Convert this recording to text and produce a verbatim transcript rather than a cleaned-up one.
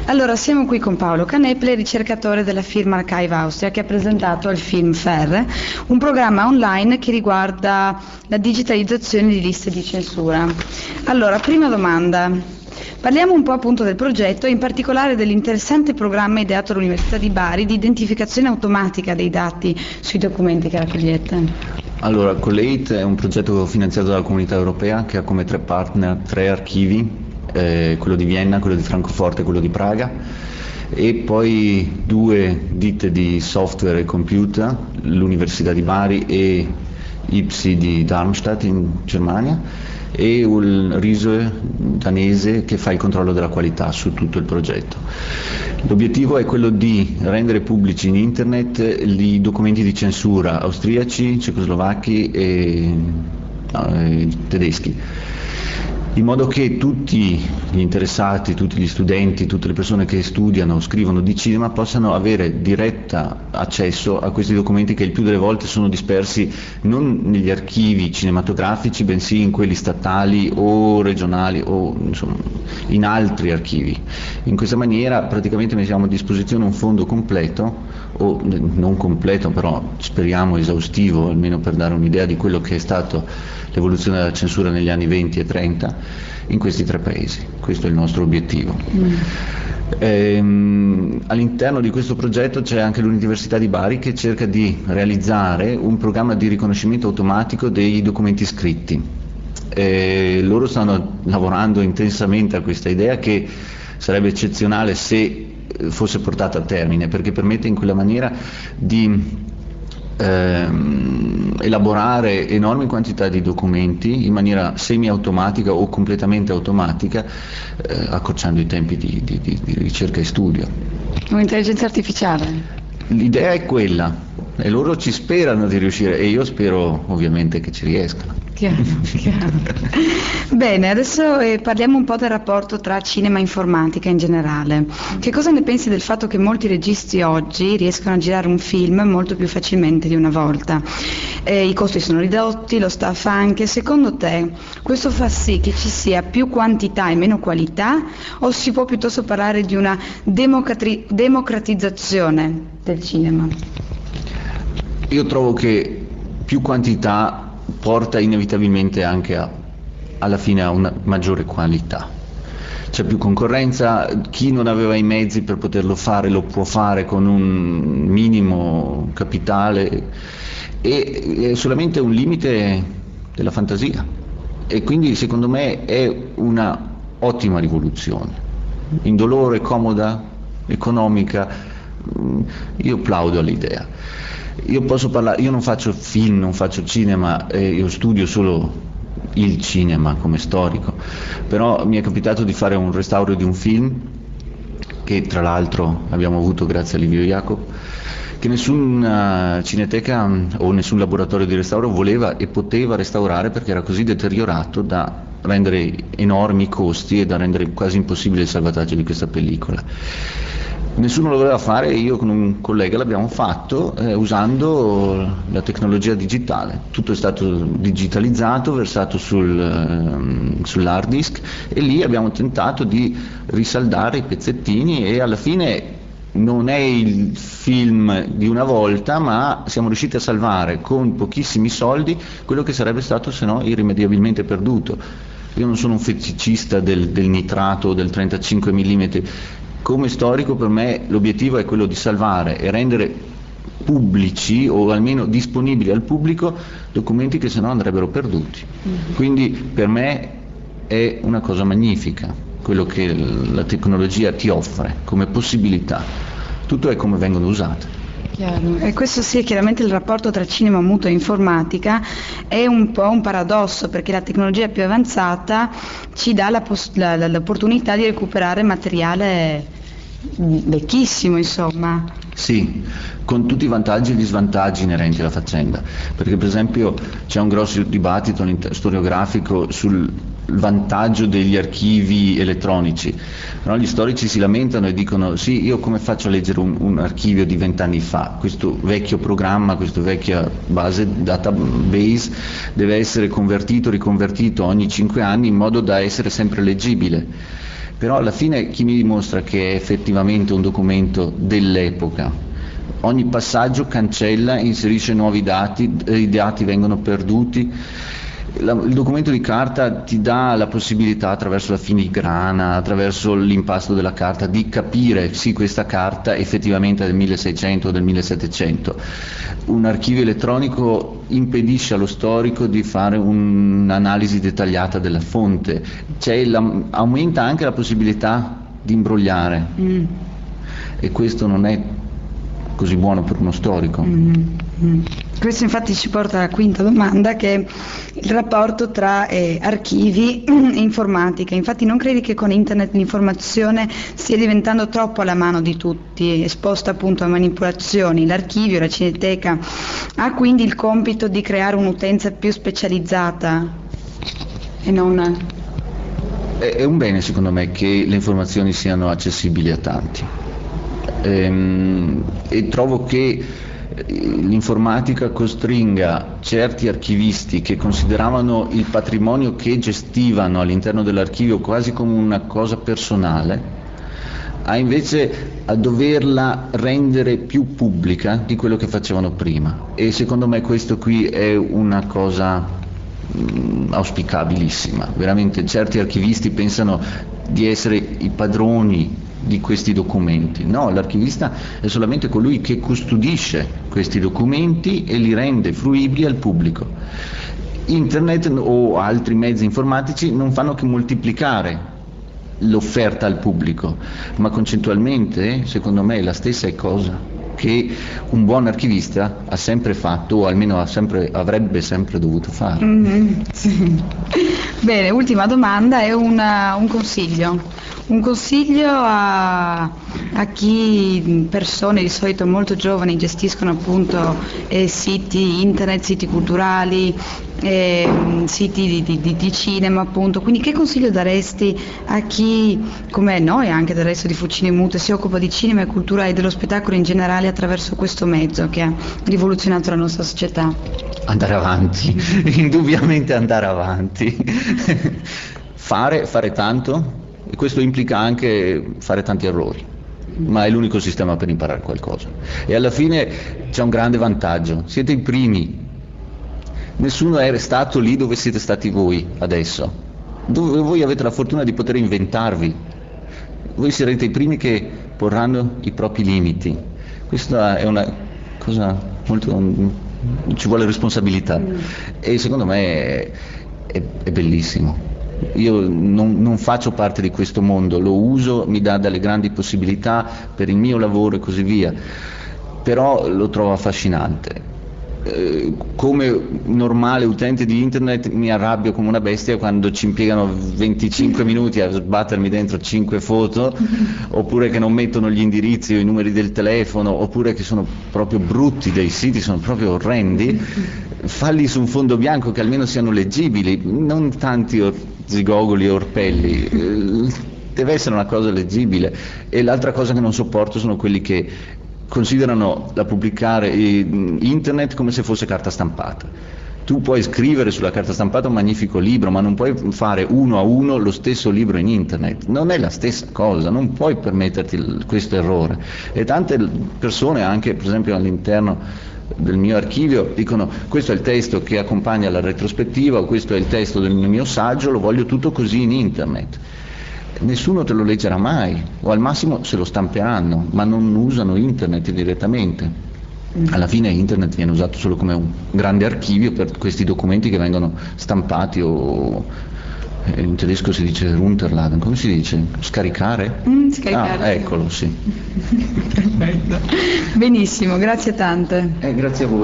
Allora, siamo qui con Paolo Caneple, ricercatore della firma Archive Austria, che ha presentato il film Ferre, un programma online che riguarda la digitalizzazione di liste di censura. Allora, prima domanda. Parliamo un po' appunto del progetto e in particolare dell'interessante programma ideato all'Università di Bari di identificazione automatica dei dati sui documenti che raccogliete. Allora, Collate è un progetto finanziato dalla Comunità Europea che ha come tre partner tre archivi, eh, quello di Vienna, quello di Francoforte e quello di Praga, e poi due ditte di software e computer, l'Università di Bari e I P S I di Darmstadt in Germania, e il R I S O E danese che fa il controllo della qualità su tutto il progetto. L'obiettivo è quello di rendere pubblici in internet i documenti di censura austriaci, cecoslovacchi e, no, e tedeschi, in modo che tutti gli interessati, tutti gli studenti, tutte le persone che studiano o scrivono di cinema possano avere diretta accesso a questi documenti che il più delle volte sono dispersi non negli archivi cinematografici, bensì in quelli statali o regionali o insomma in altri archivi. In questa maniera praticamente mettiamo a disposizione un fondo completo, o non completo però speriamo esaustivo, almeno per dare un'idea di quello che è stato l'evoluzione della censura negli anni venti e trenta in questi tre paesi. Questo è il nostro obiettivo. Mm. Ehm, all'interno di questo progetto c'è anche l'Università di Bari che cerca di realizzare un programma di riconoscimento automatico dei documenti scritti. E loro stanno lavorando intensamente a questa idea che sarebbe eccezionale se fosse portata a termine, perché permette in quella maniera di ehm, elaborare enormi quantità di documenti in maniera semi-automatica o completamente automatica, eh, accorciando i tempi di, di, di, di ricerca e studio. Un'intelligenza artificiale? L'idea è quella e loro ci sperano di riuscire e io spero ovviamente che ci riescano. Chiaro, chiaro. Bene, adesso eh, parliamo un po' del rapporto tra cinema e informatica in generale. Che cosa ne pensi del fatto che molti registi oggi riescono a girare un film molto più facilmente di una volta? Eh, I costi sono ridotti, lo staff anche. Secondo te questo fa sì che ci sia più quantità e meno qualità, o si può piuttosto parlare di una democrati- democratizzazione del cinema? Io trovo che più quantità porta inevitabilmente anche a, alla fine a una maggiore qualità. C'è più concorrenza, chi non aveva i mezzi per poterlo fare lo può fare con un minimo capitale e è solamente un limite della fantasia, e quindi secondo me è una ottima rivoluzione, indolore, comoda, economica. Io plaudo all'idea. Io posso parlare, io non faccio film, non faccio cinema, eh, io studio solo il cinema come storico, però mi è capitato di fare un restauro di un film che tra l'altro abbiamo avuto grazie a Livio Jacopo, che nessuna cineteca o nessun laboratorio di restauro voleva e poteva restaurare perché era così deteriorato da rendere enormi i costi e da rendere quasi impossibile il salvataggio di questa pellicola. Nessuno lo voleva fare e io con un collega l'abbiamo fatto eh, usando la tecnologia digitale. Tutto è stato digitalizzato, versato sul, eh, sull'hard disk, e lì abbiamo tentato di risaldare i pezzettini e alla fine non è il film di una volta, ma siamo riusciti a salvare con pochissimi soldi quello che sarebbe stato se no irrimediabilmente perduto. Io non sono un feticista del, del nitrato o del trentacinque millimetri. Come storico per me l'obiettivo è quello di salvare e rendere pubblici o almeno disponibili al pubblico documenti che sennò andrebbero perduti. Mm-hmm. Quindi per me è una cosa magnifica quello che la tecnologia ti offre come possibilità. Tutto è come vengono usate. Chiaro. E questo sì, chiaramente il rapporto tra cinema muto e informatica è un po' un paradosso, perché la tecnologia più avanzata ci dà la poss- la, la, l'opportunità di recuperare materiale vecchissimo, insomma. Sì, con tutti i vantaggi e gli svantaggi inerenti alla faccenda, perché per esempio c'è un grosso dibattito storiografico sul vantaggio degli archivi elettronici, però gli storici si lamentano e dicono sì, io come faccio a leggere un, un archivio di vent'anni fa, questo vecchio programma, questa vecchia base database deve essere convertito, riconvertito ogni cinque anni in modo da essere sempre leggibile. però alla fine chi mi dimostra che è effettivamente un documento dell'epoca? Ogni passaggio cancella, inserisce nuovi dati, i dati vengono perduti. La, il documento di carta ti dà la possibilità, attraverso la filigrana, attraverso l'impasto della carta, di capire sì, questa carta effettivamente è del milleseicento o del millesettecento. Un archivio elettronico impedisce allo storico di fare un'analisi dettagliata della fonte, cioè, la, aumenta anche la possibilità di imbrogliare, mm. e questo non è così buono per uno storico. Mm-hmm. Questo infatti ci porta alla quinta domanda, che è il rapporto tra eh, archivi e informatica. Infatti non credi che con internet l'informazione stia diventando troppo alla mano di tutti, esposta appunto a manipolazioni? L'archivio, la cineteca, ha quindi il compito di creare un'utenza più specializzata e non... È un bene secondo me che le informazioni siano accessibili a tanti. Ehm, e trovo che l'informatica costringa certi archivisti che consideravano il patrimonio che gestivano all'interno dell'archivio quasi come una cosa personale, a invece a doverla rendere più pubblica di quello che facevano prima, e secondo me questo qui è una cosa mh, auspicabilissima. Veramente certi archivisti pensano di essere i padroni di questi documenti. No, l'archivista è solamente colui che custodisce questi documenti e li rende fruibili al pubblico. Internet o altri mezzi informatici non fanno che moltiplicare l'offerta al pubblico, ma concettualmente secondo me è la stessa cosa che un buon archivista ha sempre fatto, o almeno ha sempre, avrebbe sempre dovuto fare. Mm-hmm, sì. Bene, ultima domanda è una, un consiglio. Un consiglio a, a chi, persone di solito molto giovani, gestiscono appunto eh, siti internet, siti culturali, eh, siti di, di, di cinema appunto, quindi che consiglio daresti a chi, come noi anche del resto di Fucine Mute, si occupa di cinema e cultura e dello spettacolo in generale attraverso questo mezzo che ha rivoluzionato la nostra società? Andare avanti, indubbiamente andare avanti, fare, fare tanto. E questo implica anche fare tanti errori, ma è l'unico sistema per imparare qualcosa. E alla fine c'è un grande vantaggio: siete i primi, nessuno è stato lì dove siete stati voi adesso, dove voi avete la fortuna di poter inventarvi, voi sarete i primi che porranno i propri limiti. Questa è una cosa molto, ci vuole responsabilità, e secondo me è, è, è bellissimo. Io non, non faccio parte di questo mondo, lo uso, mi dà delle grandi possibilità per il mio lavoro e così via, però lo trovo affascinante. Eh, come normale utente di internet mi arrabbio come una bestia quando ci impiegano venticinque minuti a sbattermi dentro cinque foto, oppure che non mettono gli indirizzi o i numeri del telefono, oppure che sono proprio brutti, dei siti sono proprio orrendi. Falli su un fondo bianco che almeno siano leggibili, non tanti or- zigogoli e orpelli, eh, deve essere una cosa leggibile. E l'altra cosa che non sopporto sono quelli che considerano la pubblicare internet come se fosse carta stampata. Tu puoi scrivere sulla carta stampata un magnifico libro, ma non puoi fare uno a uno lo stesso libro in internet, non è la stessa cosa, non puoi permetterti questo errore. E tante persone, anche per esempio all'interno del mio archivio, dicono: questo è il testo che accompagna la retrospettiva, o questo è il testo del mio saggio, lo voglio tutto così in internet. Nessuno te lo leggerà mai, o al massimo se lo stamperanno, ma non usano internet direttamente. Alla fine internet viene usato solo come un grande archivio per questi documenti che vengono stampati, o in tedesco si dice runterladen, come si dice? Scaricare? Mm, scaricare. Ah, eccolo, sì. Perfetto. Benissimo, grazie tante. Eh, grazie a voi.